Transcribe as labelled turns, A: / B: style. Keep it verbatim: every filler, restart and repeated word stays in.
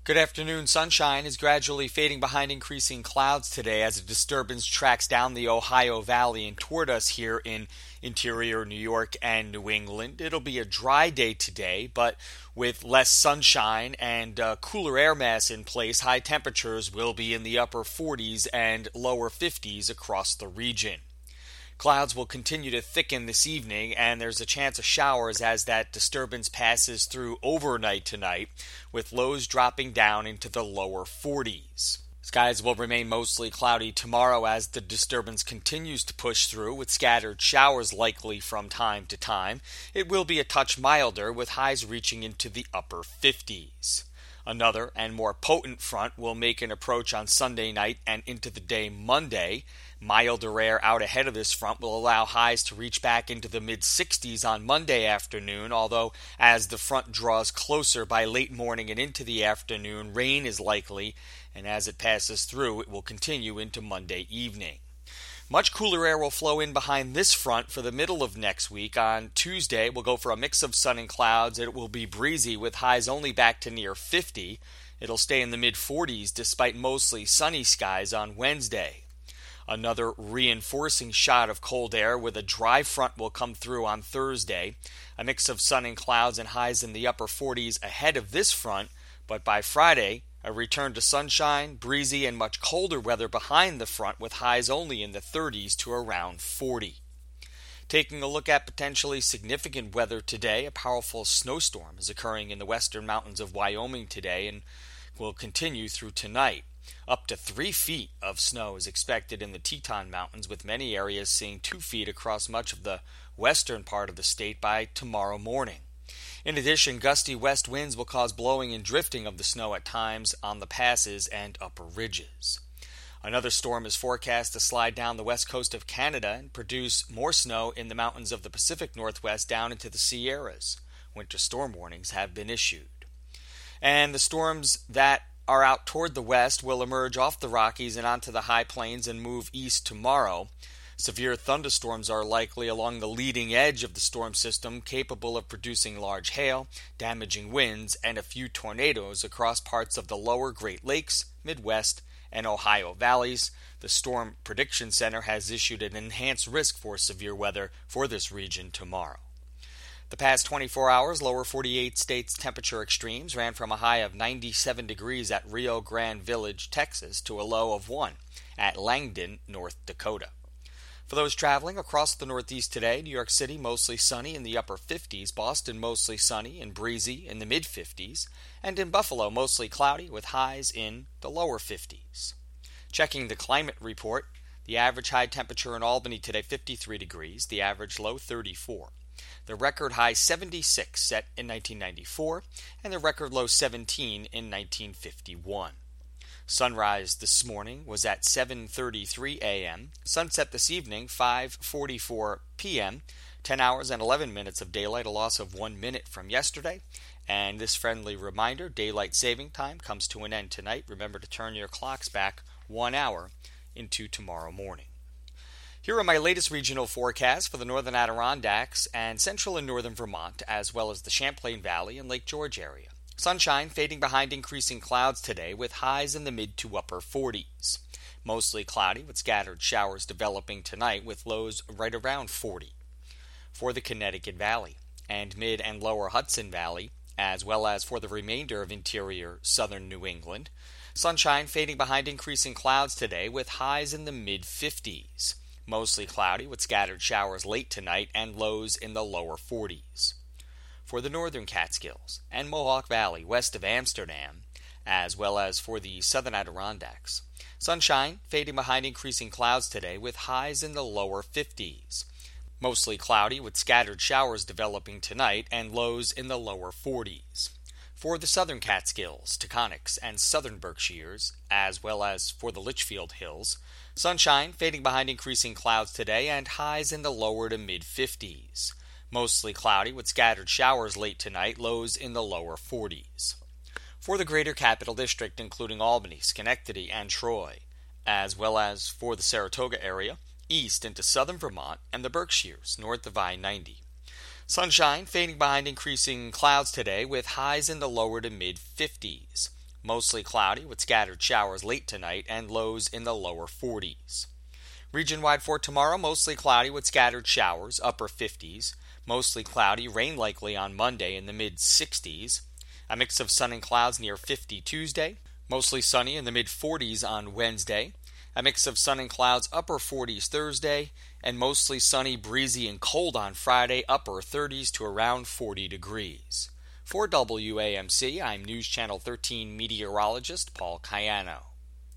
A: Good afternoon. Sunshine is gradually fading behind increasing clouds today as a disturbance tracks down the Ohio Valley and toward us here in interior New York and New England. It'll be a dry day today, but with less sunshine and uh, cooler air mass in place, high temperatures will be in the upper forties and lower fifties across the region. Clouds will continue to thicken this evening, and there's a chance of showers as that disturbance passes through overnight tonight, with lows dropping down into the lower forties. Skies will remain mostly cloudy tomorrow as the disturbance continues to push through, with scattered showers likely from time to time. It will be a touch milder, with highs reaching into the upper fifties. Another and more potent front will make an approach on Sunday night and into the day Monday. Milder air out ahead of this front will allow highs to reach back into the mid-sixties on Monday afternoon, although as the front draws closer by late morning and into the afternoon, rain is likely, and as it passes through, it will continue into Monday evening. Much cooler air will flow in behind this front for the middle of next week. On Tuesday, we'll go for a mix of sun and clouds. It will be breezy with highs only back to near fifty. It'll stay in the mid-forties despite mostly sunny skies on Wednesday. Another reinforcing shot of cold air with a dry front will come through on Thursday. A mix of sun and clouds and highs in the upper forties ahead of this front, but by Friday, a return to sunshine, breezy, and much colder weather behind the front with highs only in the thirties to around forty. Taking a look at potentially significant weather today, a powerful snowstorm is occurring in the western mountains of Wyoming today and will continue through tonight. Up to three feet of snow is expected in the Teton Mountains, with many areas seeing two feet across much of the western part of the state by tomorrow morning. In addition, gusty west winds will cause blowing and drifting of the snow at times on the passes and upper ridges. Another storm is forecast to slide down the west coast of Canada and produce more snow in the mountains of the Pacific Northwest down into the Sierras. Winter storm warnings have been issued. And the storms that are out toward the west will emerge off the Rockies and onto the high plains and move east tomorrow. Severe thunderstorms are likely along the leading edge of the storm system, capable of producing large hail, damaging winds, and a few tornadoes across parts of the lower Great Lakes, Midwest, and Ohio valleys. The Storm Prediction Center has issued an enhanced risk for severe weather for this region tomorrow. The past twenty-four hours, lower forty-eight states temperature extremes ran from a high of ninety-seven degrees at Rio Grande Village, Texas, to a low of one at Langdon, North Dakota. For those traveling across the Northeast today, New York City mostly sunny in the upper fifties, Boston mostly sunny and breezy in the mid-fifties, and in Buffalo mostly cloudy with highs in the lower fifties. Checking the climate report, the average high temperature in Albany today fifty-three degrees, the average low thirty-four. The record high seventy-six set in nineteen ninety-four, and the record low seventeen in nineteen fifty-one. Sunrise this morning was at seven thirty-three a.m., sunset this evening five forty-four p.m., ten hours and eleven minutes of daylight, a loss of one minute from yesterday. And this friendly reminder, daylight saving time comes to an end tonight. Remember to turn your clocks back one hour into tomorrow morning. Here are my latest regional forecasts for the northern Adirondacks and central and northern Vermont, as well as the Champlain Valley and Lake George area. Sunshine fading behind increasing clouds today with highs in the mid to upper forties. Mostly cloudy with scattered showers developing tonight with lows right around forty. For the Connecticut Valley and mid and lower Hudson Valley, as well as for the remainder of interior southern New England, sunshine fading behind increasing clouds today with highs in the mid fifties. Mostly cloudy with scattered showers late tonight and lows in the lower forties. For the northern Catskills and Mohawk Valley west of Amsterdam, as well as for the southern Adirondacks, sunshine fading behind increasing clouds today with highs in the lower fifties. Mostly cloudy with scattered showers developing tonight and lows in the lower forties. For the southern Catskills, Taconics, and southern Berkshires, as well as for the Litchfield Hills, sunshine fading behind increasing clouds today and highs in the lower to mid-fifties. Mostly cloudy with scattered showers late tonight, lows in the lower forties. For the greater Capital District, including Albany, Schenectady, and Troy, as well as for the Saratoga area, east into southern Vermont, and the Berkshires, north of I ninety. Sunshine fading behind increasing clouds today with highs in the lower to mid-fifties. Mostly cloudy with scattered showers late tonight and lows in the lower forties. Region-wide for tomorrow, mostly cloudy with scattered showers, upper fifties. Mostly cloudy, rain likely on Monday in the mid-sixties. A mix of sun and clouds near fifty Tuesday. Mostly sunny in the mid-forties on Wednesday. A mix of sun and clouds, upper forties Thursday. And mostly sunny, breezy, and cold on Friday, upper thirties to around forty degrees. For W A M C, I'm News Channel thirteen meteorologist Paul Cayano.